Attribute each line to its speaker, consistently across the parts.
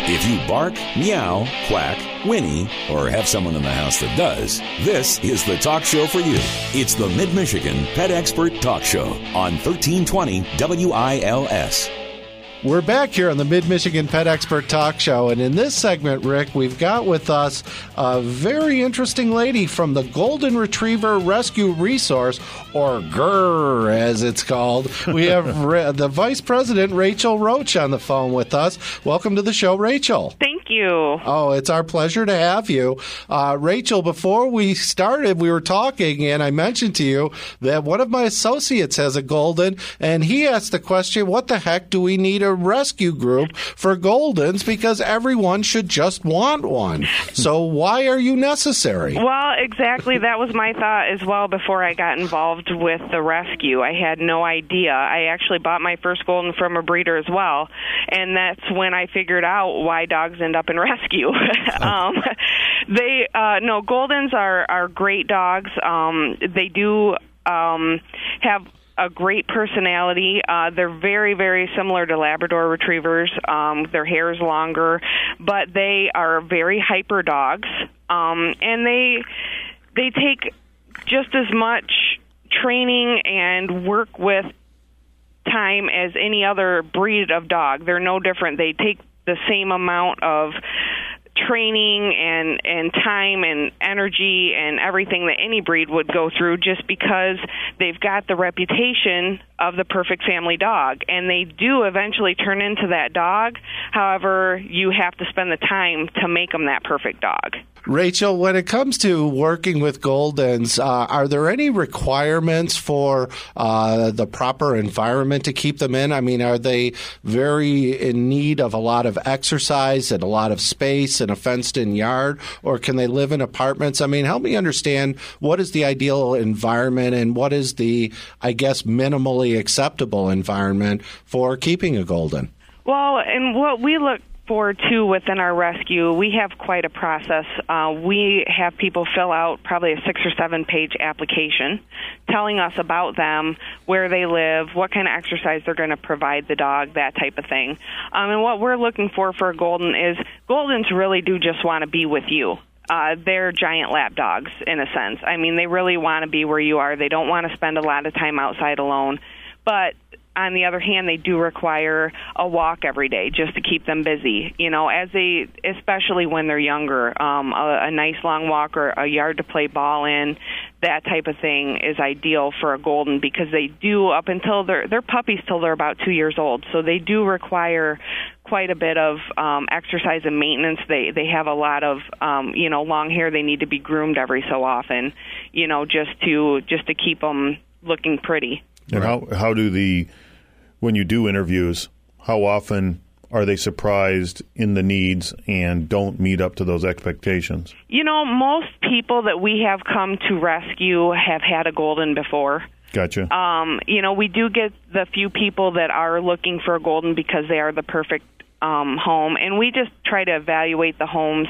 Speaker 1: If you bark, meow, quack, whinny, or have someone in the house that does, this is the talk show for you. It's the Mid-Michigan Pet Expert Talk Show on 1320 WILS.
Speaker 2: We're back here on the Mid-Michigan Pet Expert Talk Show, and in this segment, Rick, we've got with us a very interesting lady from the Golden Retriever Rescue Resource, or GRR, as it's called. We have the Vice President, Rachel Roach, on the phone with us. Welcome to the show, Rachel.
Speaker 3: Thank you.
Speaker 2: Oh, it's our pleasure to have you. Rachel, before we started, we were talking, and I mentioned to you that one of my associates has a Golden, and he asked the question, what the heck do we need a rescue group for Goldens, because everyone should just want one. So why are you necessary?
Speaker 3: Well, exactly. That was my thought as well before I got involved with the rescue. I had no idea. I actually bought my first Golden from a breeder as well, and that's when I figured out why dogs end up in rescue. Goldens are great dogs. They do have a great personality. They're very, very similar to Labrador Retrievers. Their hair is longer, but they are very hyper dogs, and they take just as much training and work with time as any other breed of dog. They're no different. They take the same amount of training and time and energy and everything that any breed would go through, just because they've got the reputation of the perfect family dog, and they do eventually turn into that dog. However, you have to spend the time to make them that perfect dog.
Speaker 2: Rachel, when it comes to working with Goldens, are there any requirements for the proper environment to keep them in? I mean, are they very in need of a lot of exercise and a lot of space and a fenced-in yard, or can they live in apartments? I mean, help me understand, what is the ideal environment and what is the, I guess, minimally acceptable environment for keeping a Golden?
Speaker 3: Well, and what we look for, too, within our rescue, we have quite a process. We have people fill out probably a 6 or 7 page application telling us about them, where they live, what kind of exercise they're going to provide the dog, that type of thing. And what we're looking for a Golden is, Goldens really do just want to be with you. They're giant lap dogs, in a sense. I mean, they really want to be where you are. They don't want to spend a lot of time outside alone. But on the other hand, they do require a walk every day just to keep them busy. You know, especially when they're younger, a nice long walk or a yard to play ball in, that type of thing is ideal for a Golden, because they do, up until they're puppies till they're about 2 years old, so they do require quite a bit of exercise and maintenance. They have a lot of long hair. They need to be groomed every so often, just to keep them looking pretty.
Speaker 4: And how do when you do interviews, how often are they surprised in the needs and don't meet up to those expectations?
Speaker 3: Most people that we have come to rescue have had a Golden before.
Speaker 4: Gotcha.
Speaker 3: We do get the few people that are looking for a Golden because they are the perfect home, and we just try to evaluate the homes,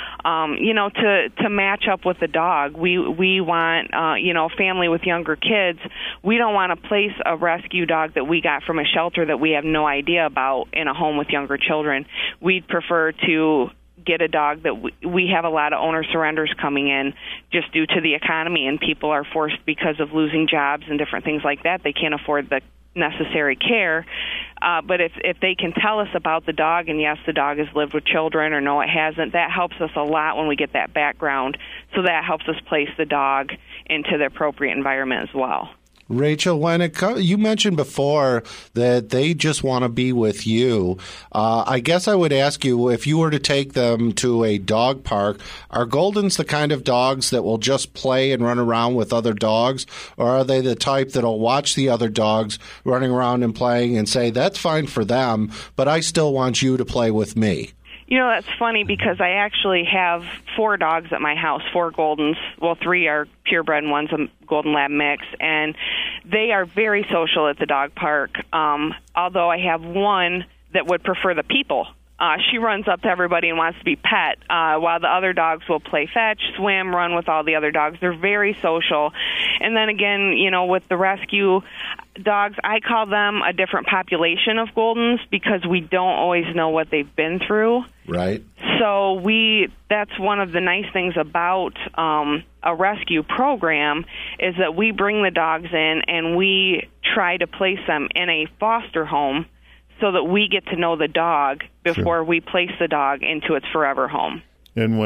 Speaker 3: to match up with the dog. We want, a family with younger kids. We don't want to place a rescue dog that we got from a shelter that we have no idea about in a home with younger children. We'd prefer to get a dog that we have a lot of owner surrenders coming in just due to the economy, and people are forced, because of losing jobs and different things like that, they can't afford the necessary care. But if they can tell us about the dog, and yes, the dog has lived with children, or no, it hasn't, that helps us a lot when we get that background. So that helps us place the dog into the appropriate environment as well.
Speaker 2: Rachel, when you mentioned before that they just want to be with you, I guess I would ask you, if you were to take them to a dog park, are Goldens the kind of dogs that will just play and run around with other dogs, or are they the type that will watch the other dogs running around and playing and say, that's fine for them, but I still want you to play with me?
Speaker 3: That's funny, because I actually have 4 dogs at my house, 4 Goldens. Well, 3 are purebred and one's a Golden Lab mix, and they are very social at the dog park, although I have one that would prefer the people. she runs up to everybody and wants to be pet, while the other dogs will play fetch, swim, run with all the other dogs. They're very social. And then again, with the rescue dogs, I call them a different population of Goldens because we don't always know what they've been through.
Speaker 2: Right.
Speaker 3: So that's one of the nice things about a rescue program is that we bring the dogs in and we try to place them in a foster home so that we get to know the dog before we place the dog into its forever home.
Speaker 4: And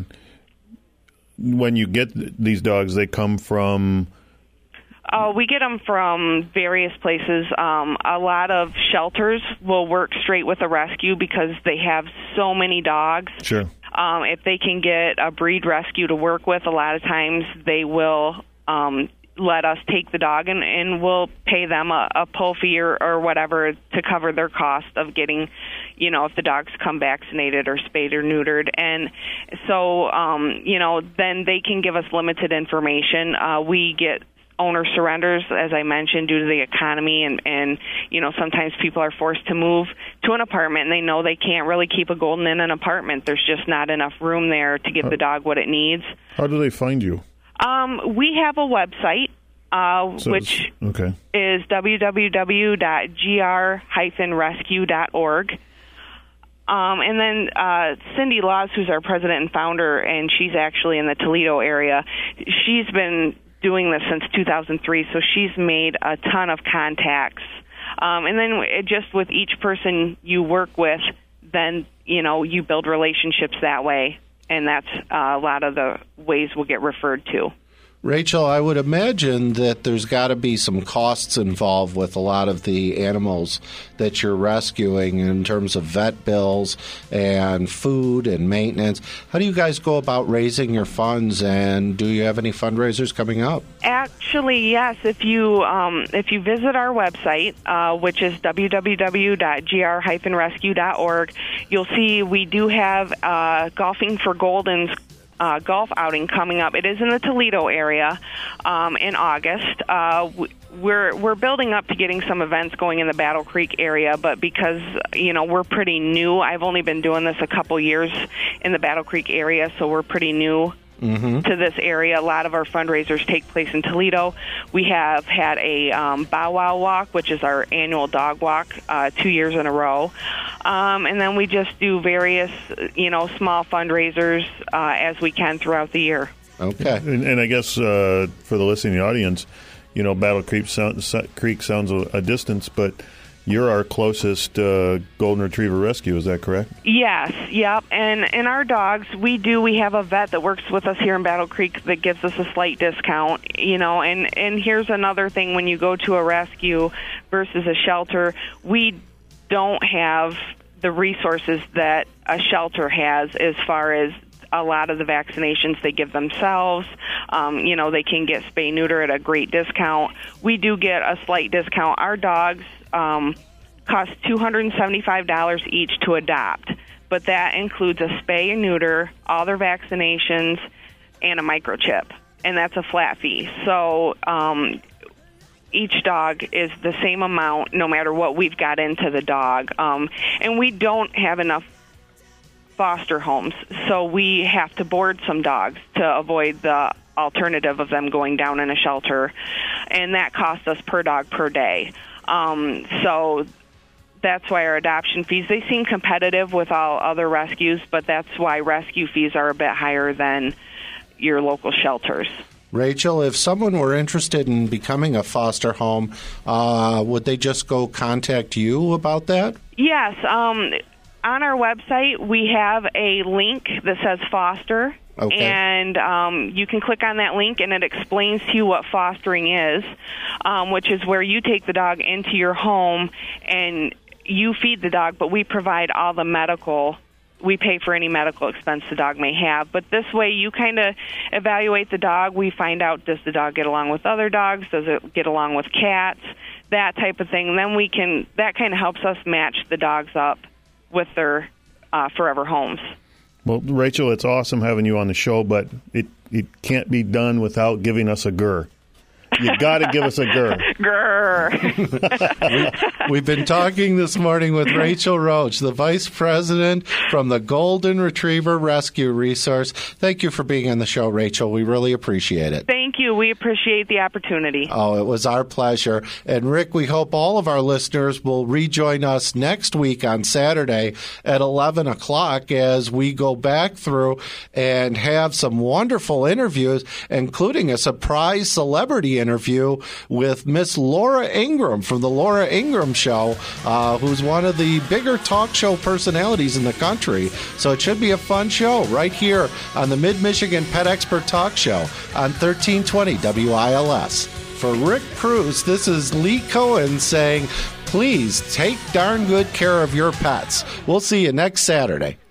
Speaker 4: when you get these dogs, they come from...
Speaker 3: We get them from various places. A lot of shelters will work straight with a rescue because they have so many dogs.
Speaker 4: Sure.
Speaker 3: If they can get a breed rescue to work with, a lot of times they will let us take the dog and we'll pay them a pull fee or whatever to cover their cost of getting, if the dogs come vaccinated or spayed or neutered. And so, then they can give us limited information. We get owner surrenders, as I mentioned, due to the economy, and sometimes people are forced to move to an apartment and they know they can't really keep a Golden in an apartment. There's just not enough room there to give the dog what it needs.
Speaker 4: How do they find you?
Speaker 3: We have a website, which is www.gr-rescue.org. And then Cindy Laws, who's our president and founder, and she's actually in the Toledo area, she's been doing this since 2003, so she's made a ton of contacts. And then just with each person you work with, then, you build relationships that way, and that's a lot of the ways we'll get referred to.
Speaker 2: Rachel, I would imagine that there's got to be some costs involved with a lot of the animals that you're rescuing in terms of vet bills and food and maintenance. How do you guys go about raising your funds, and do you have any fundraisers coming up?
Speaker 3: Actually, yes. If you visit our website, which is www.gr-rescue.org, you'll see we do have Golfing for Goldens golf outing coming up. It is in the Toledo area in August. We're building up to getting some events going in the Battle Creek area, but because we're pretty new, I've only been doing this a couple years in the Battle Creek area, so we're pretty new to this area. A lot of our fundraisers take place in Toledo. We have had a Bow Wow Walk, which is our annual dog walk, 2 years in a row. And then we just do various, small fundraisers as we can throughout the year.
Speaker 2: Okay.
Speaker 4: And I guess for the listening audience, Battle Creek sounds a distance, but you're our closest Golden Retriever rescue, is that correct?
Speaker 3: Yes, yep. And our dogs, we have a vet that works with us here in Battle Creek that gives us a slight discount, and here's another thing: when you go to a rescue versus a shelter, we don't have the resources that a shelter has as far as a lot of the vaccinations they give themselves. They can get spay-neuter at a great discount. We do get a slight discount. Our dogs cost $275 each to adopt, but that includes a spay and neuter, all their vaccinations, and a microchip, and that's a flat fee. So each dog is the same amount no matter what we've got into the dog. And we don't have enough foster homes, so we have to board some dogs to avoid the alternative of them going down in a shelter, and that costs us per dog per day. So that's why our adoption fees, they seem competitive with all other rescues, but that's why rescue fees are a bit higher than your local shelters.
Speaker 2: Rachel, if someone were interested in becoming a foster home, would they just go contact you about that?
Speaker 3: Yes. On our website, we have a link that says foster. Okay. And you can click on that link, and it explains to you what fostering is, which is where you take the dog into your home and you feed the dog, but we provide all the medical. We pay for any medical expense the dog may have. But this way, you kind of evaluate the dog. We find out, does the dog get along with other dogs? Does it get along with cats? That type of thing. And then that kind of helps us match the dogs up with their forever homes.
Speaker 4: Well, Rachel, it's awesome having you on the show, but it can't be done without giving us a grr. You got to give us a grr.
Speaker 3: Grr.
Speaker 2: We've been talking this morning with Rachel Roach, the Vice President from the Golden Retriever Rescue Resource. Thank you for being on the show, Rachel. We really appreciate it.
Speaker 3: Thank you. We appreciate the opportunity.
Speaker 2: Oh, it was our pleasure. And Rick, we hope all of our listeners will rejoin us next week on Saturday at 11 o'clock as we go back through and have some wonderful interviews, including a surprise celebrity interview with Miss Laura Ingraham from the Laura Ingraham Show, who's one of the bigger talk show personalities in the country. So it should be a fun show right here on the Mid-Michigan Pet Expert Talk Show on 1320 WILS. For Rick Cruz, this is Lee Cohen saying, please take darn good care of your pets. We'll see you next Saturday.